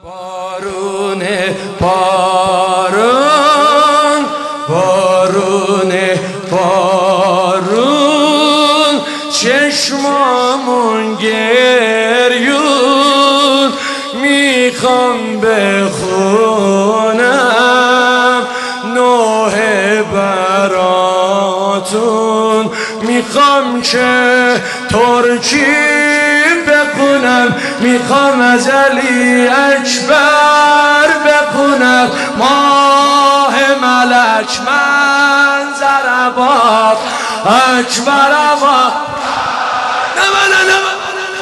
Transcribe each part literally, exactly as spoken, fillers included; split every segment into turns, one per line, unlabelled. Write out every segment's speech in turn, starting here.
بارونه بارون بارونه بارون چشمامون گریون میخوام بخونم نوح براتون میخوام که ترکی بخونم میخوام از علی اکبر بخونم ماه ملک منظر باب اکبر باب نمه نه نمه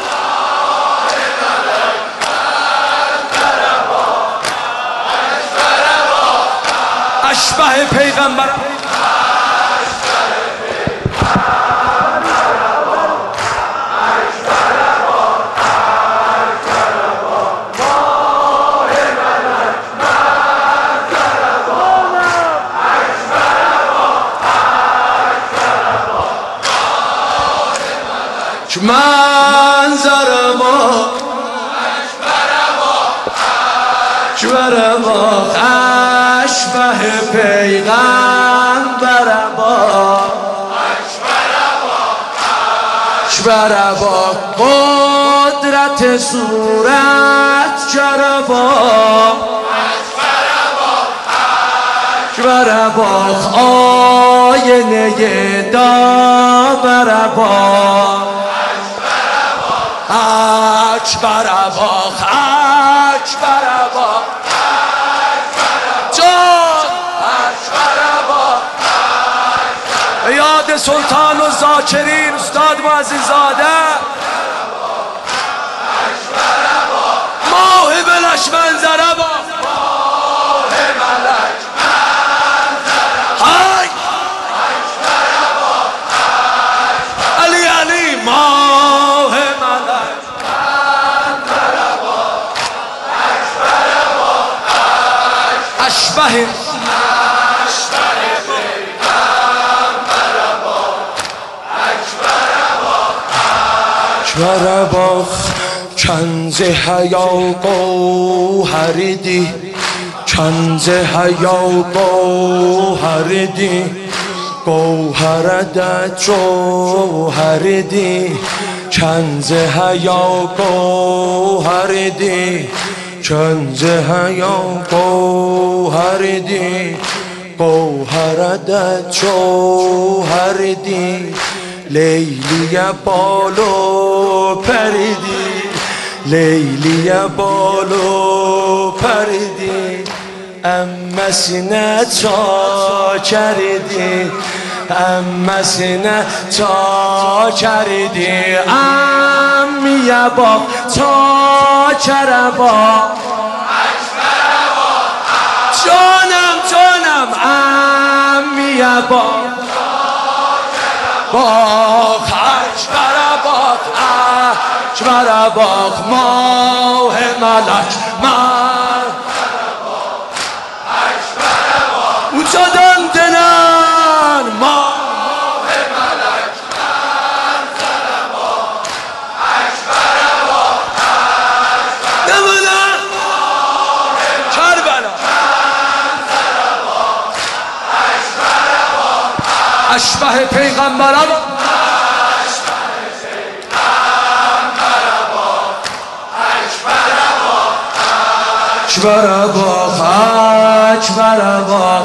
اشبه پیغمبر منظر ما اکبر ما اشبه پیغمبر ما اکبر ما قدرت صورت جربا اکبر ما آینه داور ما اکبر باخ اکبر باخ جان اکبر باخ یاد سلطان و ذاکرین استاد معزز زاده ماه بلش منظر باخ ماه ملک منظر های اکبر باخ علی علی ماه اشبه اشبه پیغمبر با اکبر باخ کنز حیا گوهردی کنز حیا گوهردی گوهردت جوهردی کنز حیا گوهردی کنز حیا گوهردی گوهردت جوهردی لیلی بالو پریدی لیلی بالو پریدی اما سینه تا کردی اما سینه تا کردی امی با تا کربا جانم جانم امی با باخ اکبر باخ اکبر باخ ماه ملک من اونجا دندنن ماه ملک منظر باخ اکبر باخ نمونن کربلا منظر باخ اکبر باخ اشبه پیغمبر باخ اکبر باخ اکبر باخ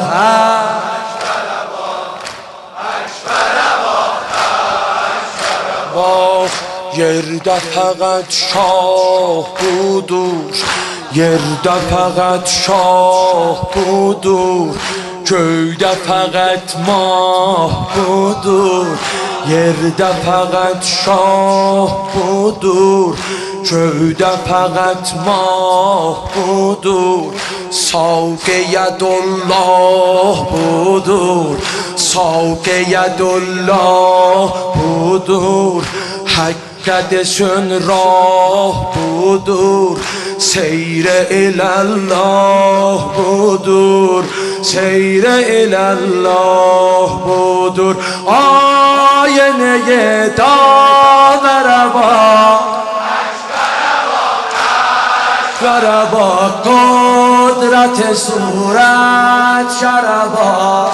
باخ yerdə fəqət şah budur yerdə fəqət şah budur göydə fəqət mah budur yerdə fəqət şah budur göydə fəqət mah budur ساق یدالله budur ساق یدالله budur حقدشون راه budur سیر الله budur سیر الله budur آینه داور با شربا قدرت صورت شربا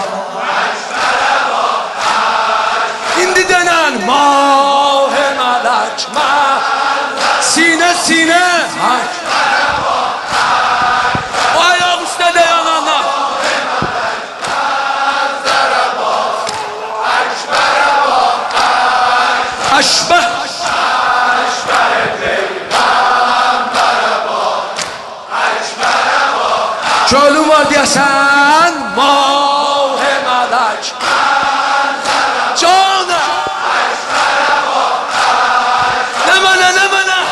این دیدنن ماه ملک سینه سینه آیا گوشت دیانانا اشبه چالو وادی حسن ماه ملک جانه نمانه نمانه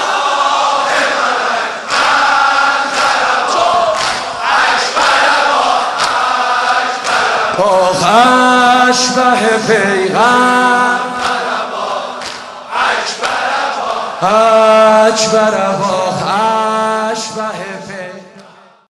آخ اشبه پیغم اکبر آخ اشبه پیغم